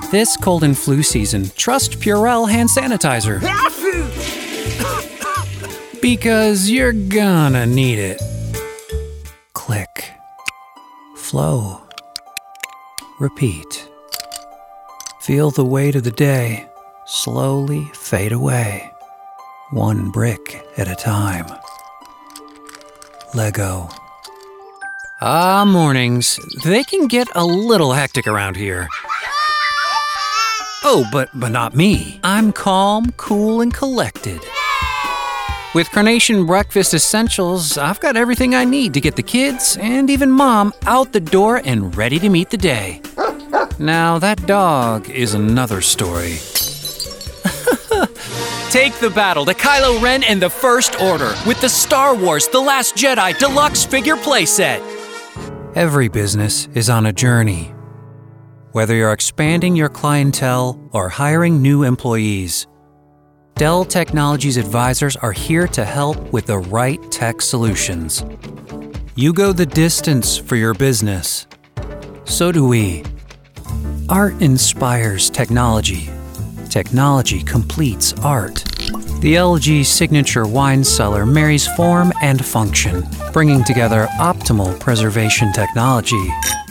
This cold and flu season, trust Purell hand sanitizer. Because you're gonna need it. Click. Flow. Repeat. Feel the weight of the day slowly fade away, one brick at a time. Lego. Mornings. They can get a little hectic around here. Oh, but not me. I'm calm, cool, and collected. With Carnation Breakfast Essentials, I've got everything I need to get the kids and even Mom out the door and ready to meet the day. Now, that dog is another story. Take the battle to Kylo Ren and the First Order with the Star Wars The Last Jedi Deluxe Figure Playset. Every business is on a journey. Whether you're expanding your clientele or hiring new employees, Dell Technologies advisors are here to help with the right tech solutions. You go the distance for your business. So do we. Art inspires technology. Technology completes art. The LG Signature Wine Cellar marries form and function, bringing together optimal preservation technology